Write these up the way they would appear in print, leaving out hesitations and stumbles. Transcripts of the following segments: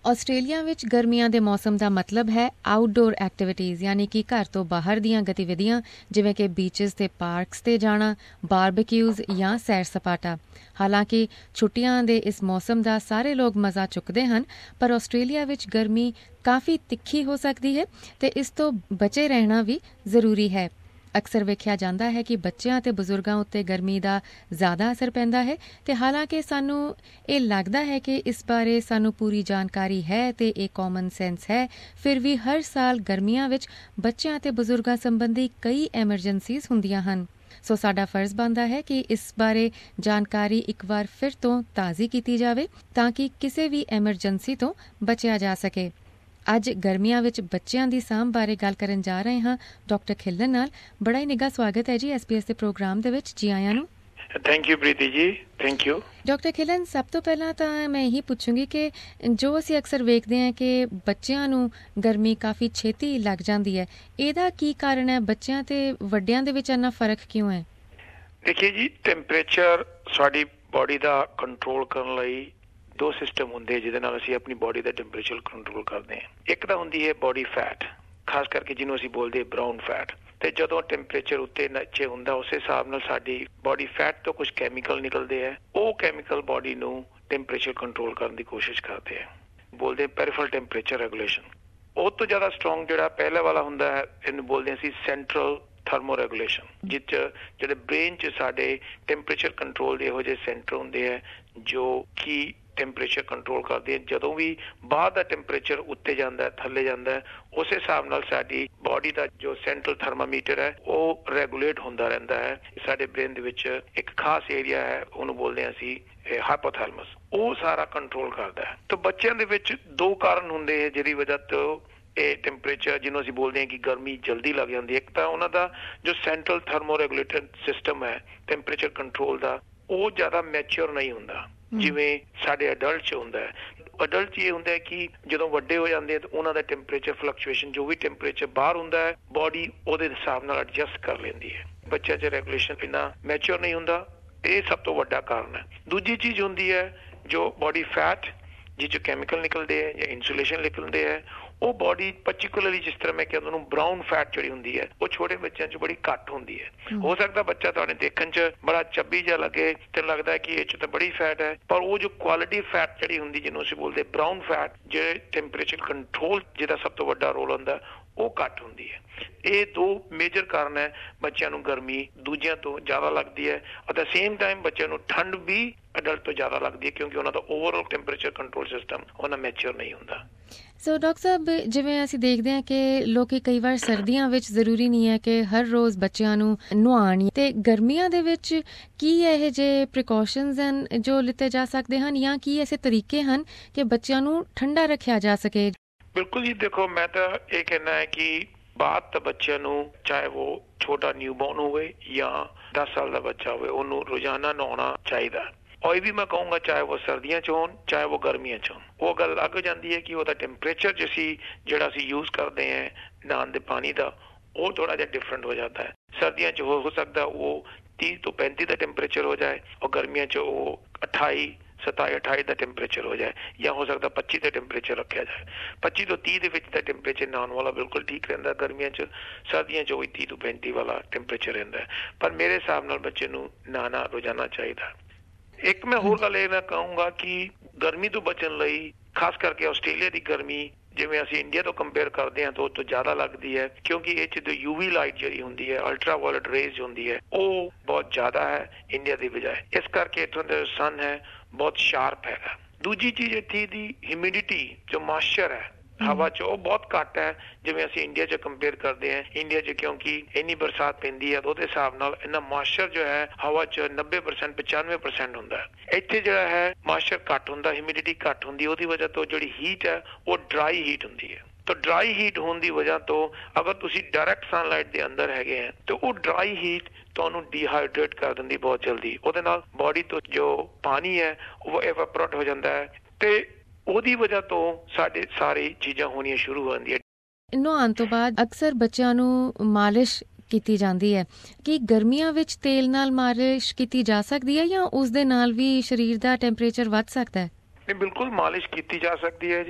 Australia ਵਿੱਚ ਗਰਮੀਆਂ ਦੇ ਮੌਸਮ ਦਾ ਮਤਲਬ ਹੈ ਆਊਟਡੋਰ ਐਕਟੀਵਿਟੀਜ਼ ਯਾਨੀ ਕਿ ਘਰ ਤੋਂ ਬਾਹਰ ਦੀਆਂ ਗਤੀਵਿਧੀਆਂ ਜਿਵੇਂ ਕਿ ਬੀਚਜ਼ ਤੇ ਪਾਰਕਸ ਤੇ ਜਾਣਾ, ਬਾਰਬਿਕਿਊਜ਼ ਜਾਂ ਸੈਰ ਸਪਾਟਾ। ਹਾਲਾਂਕਿ ਛੁੱਟੀਆਂ ਦੇ ਇਸ ਮੌਸਮ ਦਾ ਸਾਰੇ ਲੋਕ ਮਜ਼ਾ ਚੁੱਕਦੇ ਹਨ, ਪਰ ਆਸਟ੍ਰੇਲੀਆ ਵਿੱਚ ਗਰਮੀ ਕਾਫੀ ਤਿੱਖੀ ਹੋ ਸਕਦੀ ਹੈ ਤੇ ਇਸ ਤੋਂ ਬਚੇ ਰਹਿਣਾ ਵੀ ਜ਼ਰੂਰੀ ਹੈ। ਅਕਸਰ ਵੇਖਿਆ ਜਾਂਦਾ ਹੈ ਕਿ ਬੱਚਿਆਂ ਅਤੇ ਬਜ਼ੁਰਗਾਂ ਉੱਤੇ ਗਰਮੀ ਦਾ ਜ਼ਿਆਦਾ ਅਸਰ ਪੈਂਦਾ ਹੈ ਤੇ ਹਾਲਾਂਕਿ ਸਾਨੂੰ ਇਹ ਲੱਗਦਾ ਹੈ ਕਿ ਇਸ ਬਾਰੇ ਸਾਨੂੰ ਪੂਰੀ ਜਾਣਕਾਰੀ ਹੈ ਤੇ ਇਹ ਕਾਮਨ ਸੈਂਸ ਹੈ, ਫਿਰ ਵੀ ਹਰ ਸਾਲ ਗਰਮੀਆਂ ਵਿੱਚ ਬੱਚਿਆਂ ਅਤੇ ਬਜ਼ੁਰਗਾਂ ਸੰਬੰਧੀ ਕਈ ਐਮਰਜੈਂਸੀਜ਼ ਹੁੰਦੀਆਂ ਹਨ। ਸੋ ਸਾਡਾ ਫਰਜ਼ ਬਣਦਾ ਹੈ ਕਿ ਇਸ ਬਾਰੇ ਜਾਣਕਾਰੀ ਇੱਕ ਵਾਰ ਫਿਰ ਤੋਂ ਤਾਜ਼ੀ ਕੀਤੀ ਜਾਵੇ ਤਾਂ ਕਿ ਕਿਸੇ ਵੀ ਐਮਰਜੈਂਸੀ ਤੋਂ ਬਚਿਆ ਜਾ ਸਕੇ। ਅੱਜ ਗਰਮੀਆਂ ਵਿੱਚ ਬੱਚਿਆਂ ਦੀ ਸਾਂਭ ਬਾਰੇ ਗੱਲ ਕਰਨ ਜਾ ਰਹੇ ਹਾਂ ਡਾਕਟਰ ਖਿਲਨ ਨਾਲ। ਬੜਾ ਹੀ ਨਿੱਘਾ ਸਵਾਗਤ ਹੈ ਜੀ SBS ਦੇ ਪ੍ਰੋਗਰਾਮ ਦੇ ਵਿੱਚ। ਜੀ ਆਇਆਂ ਨੂੰ। Thank you Preeti ji, thank you. Doctor ਖਿਲਨ, ਸਭ ਤੋਂ ਪਹਿਲਾਂ ਤਾਂ ਮੈਂ ਇਹੀ ਪੁੱਛੂੰਗੀ ਕਿ ਜੋ ਅਸੀਂ ਅਕਸਰ ਵੇਖਦੇ ਹਾਂ ਕਿ ਬੱਚਿਆਂ ਨੂੰ ਗਰਮੀ ਕਾਫੀ ਛੇਤੀ ਲੱਗ ਜਾਂਦੀ ਹੈ, ਇਹਦਾ ਕੀ ਕਾਰਨ ਹੈ? ਬੱਚਿਆਂ ਤੇ ਵੱਡਿਆਂ ਦੇ ਵਿੱਚ ਇੰਨਾ ਫਰਕ ਕਿਉਂ ਹੈ? ਦੇਖੀਏ ਜੀ, ਟੈਂਪਰੇਚਰ ਸਾਡੀ ਬਾਡੀ ਦਾ ਕੰਟਰੋਲ ਕਰਨ ਲਈ ਦੋ ਸਿਸਟਮ ਹੁੰਦੇ ਜਿਹਦੇ ਨਾਲ ਅਸੀਂ ਆਪਣੀ ਬਾਡੀ ਦਾ ਟੈਂਪਰੇਚਰ ਕੰਟਰੋਲ ਕਰਦੇ ਹਾਂ। ਇੱਕ ਤਾਂ ਹੁੰਦੀ ਹੈ ਬਾਡੀ ਫੈਟ, ਖਾਸ ਕਰਕੇ ਜਿਹਨੂੰ ਅਸੀਂ ਬੋਲਦੇ ਬਰਾਊਨ ਫੈਟ। ਤੇ ਜਦੋਂ ਟੈਂਪਰੇਚਰ ਉੱਤੇ ਨੀਚੇ ਹੁੰਦਾ ਉਸੇ ਹਿਸਾਬ ਨਾਲ ਸਾਡੀ ਬਾਡੀ ਫੈਟ ਤੋਂ ਕੁਝ ਕੈਮੀਕਲ ਨਿਕਲਦੇ ਆ। ਉਹ ਕੈਮੀਕਲ ਬਾਡੀ ਨੂੰ ਟੈਂਪਰੇਚਰ ਕੰਟਰੋਲ ਕਰਨ ਦੀ ਕੋਸ਼ਿਸ਼ ਕਰਦੇ ਆ, ਬੋਲਦੇ ਪੈਰੀਫਰਲ ਟੈਂਪਰੇਚਰ ਰੈਗੂਲੇਸ਼ਨ। ਉਹ ਤੋਂ ਜ਼ਿਆਦਾ ਸਟਰੋਂਗ ਜਿਹੜਾ ਪਹਿਲੇ ਵਾਲਾ ਹੁੰਦਾ ਹੈ, ਇਹਨੂੰ ਬੋਲਦੇ ਅਸੀਂ ਸੈਂਟਰਲ ਥਰਮੋ ਰੈਗੂਲੇਸ਼ਨ, ਜਿਸ 'ਚ ਜਿਹੜੇ ਬ੍ਰੇਨ 'ਚ ਸਾਡੇ ਟੈਂਪਰੇਚਰ ਕੰਟਰੋਲ ਦੇ ਇਹੋ ਜਿਹੇ ਸੈਂਟਰ ਹੁੰਦੇ ਆ ਜੋ ਕਿ ਟੈਂਪਰੇਚਰ ਕੰਟਰੋਲ ਕਰਦੇ ਆ। ਜਦੋਂ ਵੀ ਬਾਹਰ ਦਾ ਟੈਂਪਰੇਚਰ ਉੱਤੇ ਜਾਂਦਾ, ਥੱਲੇ ਜਾਂਦਾ, ਉਸੇ ਹਿਸਾਬ ਨਾਲ ਸਾਡੀ ਬਾਡੀ ਦਾ ਜੋ ਸੈਂਟਰਲ ਥਰਮਾਮੀਟਰ ਹੈ ਉਹ ਰੈਗੂਲੇਟ ਹੁੰਦਾ ਰਹਿੰਦਾ ਹੈ। ਸਾਡੇ ਬ੍ਰੇਨ ਦੇ ਵਿੱਚ ਇੱਕ ਖਾਸ ਏਰੀਆ ਹੈ, ਉਹਨੂੰ ਬੋਲਦੇ ਹਾਂ ਅਸੀਂ ਹਾਈਪੋਥੈਲਮਸ, ਉਹ ਸਾਰਾ ਕੰਟਰੋਲ ਕਰਦਾ ਹੈ। ਤਾਂ ਬੱਚਿਆਂ ਦੇ ਵਿੱਚ ਦੋ ਕਾਰਨ ਹੁੰਦੇ ਹੈ ਜਿਹਦੀ ਵਜ੍ਹਾ ਤੋਂ ਇਹ ਟੈਂਪਰੇਚਰ ਜਿਹਨੂੰ ਅਸੀਂ ਬੋਲਦੇ ਹਾਂ ਕਿ ਗਰਮੀ ਜਲਦੀ ਲੱਗ ਜਾਂਦੀ ਹੈ। ਇੱਕ ਤਾਂ ਉਹਨਾਂ ਦਾ ਜੋ ਸੈਂਟਰਲ ਥਰਮੋ ਰੈਗੂਲੇਟਡ ਸਿਸਟਮ ਹੈ ਟੈਂਪਰੇਚਰ ਕੰਟਰੋਲ ਦਾ, ਉਹ ਜ਼ਿਆਦਾ ਮੈਚੁਰ ਨਹੀਂ ਹੁੰਦਾ ਜਿਵੇਂ ਸਾਡੇ ਅਡਲਟ 'ਚ ਹੁੰਦਾ ਹੈ। ਅਡਲਟ 'ਚ ਇਹ ਹੁੰਦਾ ਹੈ ਕਿ ਜਦੋਂ ਵੱਡੇ ਹੋ ਜਾਂਦੇ ਆ ਤਾਂ ਉਹਨਾਂ ਦਾ ਟੈਂਪਰੇਚਰ ਫਲਕਚੁਏਸ਼ਨ, ਜੋ ਵੀ ਟੈਂਪਰੇਚਰ ਬਾਹਰ ਹੁੰਦਾ ਹੈ, ਬਾਡੀ ਉਹਦੇ ਹਿਸਾਬ ਨਾਲ ਐਡਜਸਟ ਕਰ ਲੈਂਦੀ ਹੈ। ਬੱਚਿਆਂ 'ਚ ਰੈਗੂਲੇਸ਼ਨ ਇੰਨਾ ਮੈਚੁਰ ਨਹੀਂ ਹੁੰਦਾ, ਇਹ ਸਭ ਤੋਂ ਵੱਡਾ ਕਾਰਨ ਹੈ। ਦੂਜੀ ਚੀਜ਼ ਹੁੰਦੀ ਹੈ ਜੋ ਬਾਡੀ ਫੈਟ, ਜਿਸ 'ਚ ਕੈਮੀਕਲ ਨਿਕਲਦੇ ਹੈ ਜਾਂ ਇਨਸੂਲੇਸ਼ਨ ਨਿਕਲਦੇ ਹੈ, ਉਹ ਬਾਡੀ ਪਰਟੀਕੂਲਰਲੀ ਜਿਸ ਤਰ੍ਹਾਂ ਮੈਂ ਕਹਿੰਦਾ ਉਹਨੂੰ ਬਰਾਊਨ ਫੈਟ ਜਿਹੜੀ ਹੁੰਦੀ ਹੈ ਉਹ ਛੋਟੇ ਬੱਚਿਆਂ 'ਚ ਬੜੀ ਘੱਟ ਹੁੰਦੀ ਹੈ। ਹੋ ਸਕਦਾ ਬੱਚਾ ਤੁਹਾਡੇ ਦੇਖਣ 'ਚ ਬੜਾ ਚੱਬੀ ਜਿਹਾ ਲੱਗੇ ਤੇ ਲੱਗਦਾ ਕਿ ਇਹ 'ਚ ਤਾਂ ਬੜੀ ਫੈਟ ਹੈ, ਪਰ ਉਹ ਜੋ ਕੁਆਲਿਟੀ ਫੈਟ ਜਿਹੜੀ ਹੁੰਦੀ ਜਿਹਨੂੰ ਅਸੀਂ ਬੋਲਦੇ ਬਰਾਊਨ ਫੈਟ, ਜਿਹੜੇ ਟੈਂਪਰੇਚਰ ਕੰਟਰੋਲ ਜਿਹਦਾ ਸਭ ਤੋਂ ਵੱਡਾ ਰੋਲ ਹੁੰਦਾ, ਉਹ ਘੱਟ ਹੁੰਦੀ ਹੈ। ਇਹ ਦੋ ਮੇਜਰ ਕਾਰਨ ਹੈ ਬੱਚਿਆਂ ਨੂੰ ਗਰਮੀ ਦੂਜਿਆਂ ਤੋਂ ਜ਼ਿਆਦਾ ਲੱਗਦੀ ਹੈ। ਐਟ ਦ ਸੇਮ ਟਾਈਮ ਬੱਚਿਆਂ ਨੂੰ ਠੰਡ ਵੀ ਅਡਲਟ ਤੋਂ ਜ਼ਿਆਦਾ ਲੱਗਦੀ ਹੈ ਕਿਉਂਕਿ ਉਹਨਾਂ ਦਾ ਓਵਰਆਲ ਟੈਂਪਰੇਚਰ ਕੰਟਰੋਲ ਸਿਸਟਮ ਉਹਨਾਂ ਮੈਚੁਰ ਨਹੀਂ ਹੁੰਦਾ। ਸੋ ਡਾਕਟਰ ਸਾਹਿਬ, ਜਿਵੇਂ ਅਸੀਂ ਦੇਖਦੇ ਹਾਂ ਕਿ ਲੋਕੀ ਕਈ ਵਾਰ ਸਰਦੀਆਂ ਵਿੱਚ ਜ਼ਰੂਰੀ ਨਹੀਂ ਹੈ ਕਿ ਹਰ ਰੋਜ਼ ਬੱਚਿਆਂ ਨੂੰ ਨੁਹਾਉਣ, ਤੇ ਗਰਮੀਆਂ ਦੇ ਵਿੱਚ ਕੀ ਇਹੋ ਜਿਹੇ ਪ੍ਰੀਕਾਸ਼ਨਸ ਹਨ ਜੋ ਲਿੱਤੇ ਜਾ ਸਕਦੇ ਹਨ ਜਾਂ ਕੀ ਐਸੇ ਤਰੀਕੇ ਹਨ ਕਿ ਬੱਚਿਆਂ ਨੂੰ ਠੰਡਾ ਰੱਖਿਆ ਜਾ ਸਕੇ? ਬਿਲਕੁਲ ਜੀ, ਦੇਖੋ ਮੈਂ ਤਾਂ ਇਹ ਕਹਿਣਾ ਹੈ ਕਿ ਬਾਅਦ ਤਾਂ ਬੱਚਿਆਂ ਨੂੰ, ਚਾਹੇ ਉਹ ਛੋਟਾ ਨਿਊਬੋਰਨ ਹੋਵੇ ਜਾਂ 10 ਸਾਲ ਦਾ ਬੱਚਾ ਹੋਵੇ, ਉਹਨੂੰ ਰੋਜ਼ਾਨਾ ਨਹਾਉਣਾ ਚਾਹੀਦਾ। ਔਰ ਇਹ ਵੀ ਮੈਂ ਕਹੂੰਗਾ ਚਾਹੇ ਉਹ ਸਰਦੀਆਂ 'ਚ ਹੋਣ ਚਾਹੇ ਉਹ ਗਰਮੀਆਂ 'ਚ ਹੋਣ। ਉਹ ਗੱਲ ਲੱਗ ਜਾਂਦੀ ਹੈ ਕਿ ਉਹਦਾ ਟੈਂਪਰੇਚਰ ਜਿਹੜਾ ਅਸੀਂ ਯੂਜ਼ ਕਰਦੇ ਹਾਂ ਨਹਾਉਣ ਦੇ ਪਾਣੀ ਦਾ, ਉਹ ਥੋੜਾ ਜਿਹਾ ਡਿਫਰੈਂਟ ਹੋ ਜਾਂਦਾ ਹੈ। ਸਰਦੀਆਂ 'ਚ ਹੋ ਸਕਦਾ ਉਹ 30 ਤੋਂ 35 ਦਾ ਟੈਂਪਰੇਚਰ ਹੋ ਜਾਏ ਔਰ ਗਰਮੀਆਂ 'ਚ ਉਹ 27, 28 ਦਾ ਟੈਂਪਰੇਚਰ ਹੋ ਜਾਏ, ਜਾਂ ਹੋ ਸਕਦਾ 25 ਦਾ ਟੈਂਪਰੇਚਰ ਰੱਖਿਆ ਜਾਏ। 25 ਤੋਂ 30 ਦੇ ਵਿੱਚ ਦਾ ਟੈਂਪਰੇਚਰ ਨਹਾਉਣ ਵਾਲਾ ਬਿਲਕੁਲ ਠੀਕ ਰਹਿੰਦਾ ਗਰਮੀਆਂ 'ਚ। ਸਰਦੀਆਂ 'ਚ ਉਹ 30 ਤੋਂ 35 ਵਾਲਾ ਟੈਂਪਰੇਚਰ ਰਹਿੰਦਾ ਹੈ। ਪਰ ਮੇਰੇ ਹਿਸਾਬ ਨਾਲ ਬੱਚੇ ਨੂੰ ਨਹਾਉਣਾ ਰੋਜ਼ਾਨਾ ਚਾਹੀਦਾ। ਇੱਕ ਮੈਂ ਹੋਰ ਗੱਲ ਇਹ ਮੈਂ ਕਹੂੰਗਾ ਕਿ ਗਰਮੀ ਤੋਂ ਬਚਣ ਲਈ, ਖਾਸ ਕਰਕੇ ਆਸਟ੍ਰੇਲੀਆ ਦੀ ਗਰਮੀ ਜਿਵੇਂ ਅਸੀਂ ਇੰਡੀਆ ਤੋਂ ਕੰਪੇਅਰ ਕਰਦੇ ਹਾਂ ਤਾਂ ਉਹ ਤੋਂ ਜ਼ਿਆਦਾ ਲੱਗਦੀ ਹੈ ਕਿਉਂਕਿ ਇਹ 'ਚ UV ਲਾਈਟ ਜਿਹੜੀ ਹੁੰਦੀ ਹੈ, ਅਲਟਰਾ ਵਾਇਲਟ ਰੇਜ਼ ਹੁੰਦੀ ਹੈ, ਉਹ ਬਹੁਤ ਜ਼ਿਆਦਾ ਹੈ ਇੰਡੀਆ ਦੀ ਬਜਾਏ। ਇਸ ਕਰਕੇ ਇੱਥੋਂ ਦਾ ਸਨ ਹੈ ਬਹੁਤ ਸ਼ਾਰਪ ਹੈਗਾ। ਦੂਜੀ ਚੀਜ਼ ਇੱਥੇ ਦੀ ਹਿਊਮਿਡਿਟੀ, ਜੋ ਮੌਇਸਚਰ ਹੈ ਹਵਾ 'ਚ, ਉਹ ਬਹੁਤ ਘੱਟ ਹੈ ਜਿਵੇਂ ਅਸੀਂ ਇੰਡੀਆ 'ਚ ਕੰਪੇਅਰ ਕਰਦੇ ਹਾਂ। ਇੰਡੀਆ 'ਚ ਕਿਉਂਕਿ ਇੰਨੀ ਬਰਸਾਤ ਪੈਂਦੀ ਹੈ ਉਹਦੇ ਹਿਸਾਬ ਨਾਲ ਇੰਨਾ ਮੌਇਸਚਰ ਜੋ ਹੈ ਹਵਾ 'ਚ 90% 95% ਹੁੰਦਾ ਹੈ। ਇੱਥੇ ਜਿਹੜਾ ਹੈ ਮੌਇਸਚਰ ਘੱਟ ਹੁੰਦਾ, ਹਿਊਮਿਡਿਟੀ ਘੱਟ ਹੁੰਦੀ, ਉਹਦੀ ਵਜ੍ਹਾ ਤੋਂ ਜਿਹੜੀ ਹੀਟ ਹੈ ਉਹ ਡਰਾਈ ਹੀਟ ਹੁੰਦੀ ਹੈ। ਤਾਂ ਡਰਾਈ ਹੀਟ ਹੋਣ ਦੀ ਵਜ੍ਹਾ ਤੋਂ ਅਗਰ ਤੁਸੀਂ ਡਾਇਰੈਕਟ ਸਨਲਾਈਟ ਦੇ ਅੰਦਰ ਹੈਗੇ ਹੈ ਤਾਂ ਉਹ ਡਰਾਈ ਹੀਟ ਤੁਹਾਨੂੰ ਡੀਹਾਈਡਰੇਟ ਕਰ ਦਿੰਦੀ ਬਹੁਤ ਜਲਦੀ। ਉਹਦੇ ਨਾਲ ਬਾਡੀ ਤੋਂ ਜੋ ਪਾਣੀ ਹੈ ਉਹ ਐਵਾਪੋਰੇਟ ਹੋ ਜਾਂਦਾ ਹੈ ਤੇ ਉਹਦੀ ਵਜ੍ਹਾ ਤੋਂ ਸਾਡੇ ਸਾਰੀ ਚੀਜ਼ਾਂ ਹੋਣੀਆਂ ਸ਼ੁਰੂ ਹੋ ਜਾਂਦੀਆਂ। ਨਹਾਉਣ ਤੋਂ ਬਾਅਦ ਅਕਸਰ ਬੱਚਿਆਂ ਨੂੰ ਮਾਲਿਸ਼ ਕੀਤੀ ਜਾਂਦੀ ਹੈ। ਕੀ ਗਰਮੀਆਂ ਵਿੱਚ ਤੇਲ ਨਾਲ ਮਾਲਿਸ਼ ਕੀਤੀ ਜਾ ਸਕਦੀ ਹੈ ਜਾਂ ਉਸ ਦੇ ਨਾਲ ਵੀ ਸਰੀਰ ਦਾ ਟੈਂਪਰੇਚਰ ਵੱਧ ਸਕਦਾ ਹੈ? ਨਹੀਂ, ਬਿਲਕੁਲ ਮਾਲਿਸ਼ ਕੀਤੀ ਜਾ ਸਕਦੀ ਹੈ ਜੀ।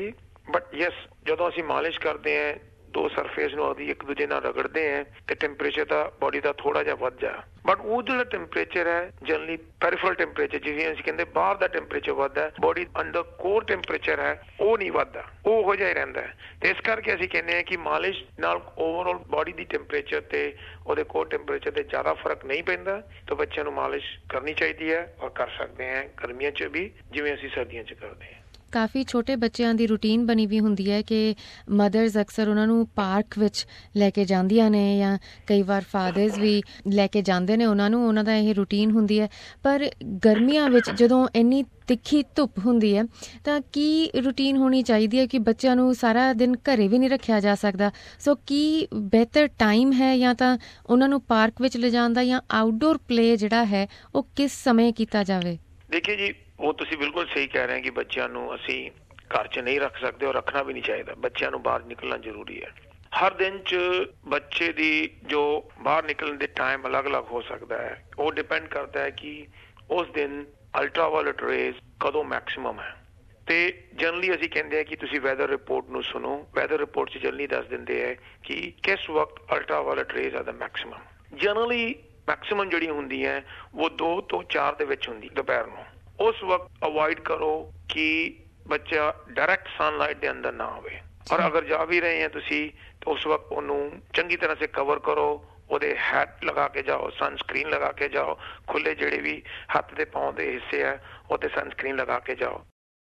ਬਟ ਯੈਸ, ਜਦੋਂ ਅਸੀਂ ਮਾਲਿਸ਼ ਕਰਦੇ ਹਾਂ, ਦੋ ਸਰਫੇਸ ਨੂੰ ਉਹਦੀ ਇੱਕ ਦੂਜੇ ਨਾਲ ਰਗੜਦੇ ਹੈ ਤੇ ਟੈਂਪਰੇਚਰ ਦਾ ਬੋਡੀ ਦਾ ਥੋੜਾ ਜਿਹਾ ਵੱਧ ਜਾ, ਬਟ ਉਹ ਜਿਹੜਾ ਟੈਂਪਰੇਚਰ ਹੈ ਜਨਰਲੀ ਪੈਰੀਫਰਲ ਟੈਂਪਰੇਚਰ, ਜਿਵੇਂ ਅਸੀਂ ਕਹਿੰਦੇ ਬਾਹਰ ਦਾ ਟੈਂਪਰੇਚਰ ਵੱਧਦਾ, ਬੋਡੀ ਅੰਡਰ ਕੋਰ ਟੈਂਪਰੇਚਰ ਹੈ ਉਹ ਨਹੀਂ ਵੱਧਦਾ, ਉਹ ਹੋ ਜਾਈ ਰਹਿੰਦਾ ਹੈ। ਤੇ ਇਸ ਕਰਕੇ ਅਸੀਂ ਕਹਿੰਦੇ ਹਾਂ ਕਿ ਮਾਲਿਸ਼ ਨਾਲ ਓਵਰਆਲ ਬੋਡੀ ਦੀ ਟੈਂਪਰੇਚਰ ਤੇ ਉਹਦੇ ਕੋਰ ਟੈਂਪਰੇਚਰ ਤੇ ਜ਼ਿਆਦਾ ਫਰਕ ਨਹੀਂ ਪੈਂਦਾ। ਤਾਂ ਬੱਚਿਆਂ ਨੂੰ ਮਾਲਿਸ਼ ਕਰਨੀ ਚਾਹੀਦੀ ਹੈ ਔਰ ਕਰ ਸਕਦੇ ਹਾਂ ਗਰਮੀਆਂ 'ਚ ਵੀ ਜਿਵੇਂ ਅਸੀਂ ਸਰਦੀਆਂ 'ਚ ਕਰਦੇ ਹਾਂ। ਕਾਫੀ ਛੋਟੇ ਬੱਚਿਆਂ ਦੀ ਰੂਟੀਨ ਬਣੀ ਵੀ ਹੁੰਦੀ ਹੈ ਕਿ ਮਦਰਸ ਅਕਸਰ ਉਹਨਾਂ ਨੂੰ ਪਾਰਕ ਵਿੱਚ ਲੈ ਕੇ ਜਾਂਦੀਆਂ ਨੇ ਜਾਂ ਕਈ ਵਾਰ ਫਾਦਰਸ ਵੀ ਲੈ ਕੇ ਜਾਂਦੇ ਨੇ ਉਹਨਾਂ ਨੂੰ, ਉਹਨਾਂ ਦਾ ਇਹ ਰੂਟੀਨ ਹੁੰਦੀ ਹੈ। ਪਰ ਗਰਮੀਆਂ ਵਿੱਚ ਜਦੋਂ ਇੰਨੀ ਤਿੱਖੀ ਧੁੱਪ ਹੁੰਦੀ ਹੈ ਤਾਂ ਕੀ ਰੂਟੀਨ ਹੋਣੀ ਚਾਹੀਦੀ ਹੈ ਕਿ ਬੱਚਿਆਂ ਨੂੰ ਸਾਰਾ ਦਿਨ ਘਰੇ ਵੀ ਨਹੀਂ ਰੱਖਿਆ ਜਾ ਸਕਦਾ। ਸੋ ਕੀ ਬਿਹਤਰ ਟਾਈਮ ਹੈ ਜਾਂ ਤਾਂ ਉਹਨਾਂ ਨੂੰ ਪਾਰਕ ਵਿੱਚ ਲਿਜਾਣ ਦਾ ਜਾਂ ਆਊਟਡੋਰ ਪਲੇ ਜਿਹੜਾ ਹੈ ਉਹ ਕਿਸ ਸਮੇਂ ਕੀਤਾ ਜਾਵੇ? ਦੇਖੀਏ ਜੀ, ਉਹ ਤੁਸੀਂ ਬਿਲਕੁਲ ਸਹੀ ਕਹਿ ਰਹੇ ਕਿ ਬੱਚਿਆਂ ਨੂੰ ਅਸੀਂ ਘਰ 'ਚ ਨਹੀਂ ਰੱਖ ਸਕਦੇ ਔਰ ਰੱਖਣਾ ਵੀ ਨਹੀਂ ਚਾਹੀਦਾ। ਬੱਚਿਆਂ ਨੂੰ ਬਾਹਰ ਨਿਕਲਣਾ ਜ਼ਰੂਰੀ ਹੈ। ਹਰ ਦਿਨ 'ਚ ਬੱਚੇ ਦੀ ਜੋ ਬਾਹਰ ਨਿਕਲਣ ਦੇ ਟਾਈਮ ਅਲੱਗ-ਅਲੱਗ ਹੋ ਸਕਦਾ ਹੈ। ਉਹ ਡਿਪੈਂਡ ਕਰਦਾ ਹੈ ਕਿ ਉਸ ਦਿਨ ਅਲਟਰਾਵਾਇਲਟ ਰੇਜ਼ ਕਦੋਂ ਮੈਕਸਿਮਮ ਹੈ। ਤੇ ਜਨਰਲੀ ਅਸੀਂ ਕਹਿੰਦੇ ਹਾਂ ਕਿ ਤੁਸੀਂ ਵੈਦਰ ਰਿਪੋਰਟ ਨੂੰ ਸੁਣੋ। ਵੈਦਰ ਰਿਪੋਰਟ 'ਚ ਜਨਰਲੀ ਦੱਸ ਦਿੰਦੇ ਹੈ ਕਿ ਕਿਸ ਵਕਤ ਅਲਟਰਾਵਾਇਲਟ ਰੇਜ਼ ਆ ਦਾ ਮੈਕਸਿਮਮ। ਜਨਰਲੀ ਮੈਕਸਿਮਮ ਜਿਹੜੀ ਹੁੰਦੀ ਹੈ ਉਹ 2 ਤੋਂ 4 ਦੇ ਵਿੱਚ ਹੁੰਦੀ ਦੁਪਹਿਰ ਨੂੰ। ਉਸ ਵਕਤ ਅਵੋਇਡ ਕਰੋ ਕਿ ਬੱਚਾ ਡਾਇਰੈਕਟ ਸਨਲਾਈਟ ਦੇ ਅੰਦਰ ਨਾ ਆਵੇ, ਔਰ ਅਗਰ ਜਾ ਵੀ ਰਹੇ ਹੈ ਤੁਸੀਂ ਤਾਂ ਉਸ ਵਕਤ ਉਹਨੂੰ ਚੰਗੀ ਤਰ੍ਹਾਂ ਸੇ ਕਵਰ ਕਰੋ। ਉਹਦੇ ਹੈਟ ਲਗਾ ਕੇ ਜਾਓ, ਸਨਸਕ੍ਰੀਨ ਲਗਾ ਕੇ ਜਾਓ, ਖੁੱਲੇ ਜਿਹੜੇ ਵੀ ਹੱਥ ਦੇ ਪਾਉ ਦੇ ਹਿੱਸੇ ਹੈ ਉਹ ਤੇ ਸਨਸਕ੍ਰੀਨ ਲਗਾ ਕੇ ਜਾਓ।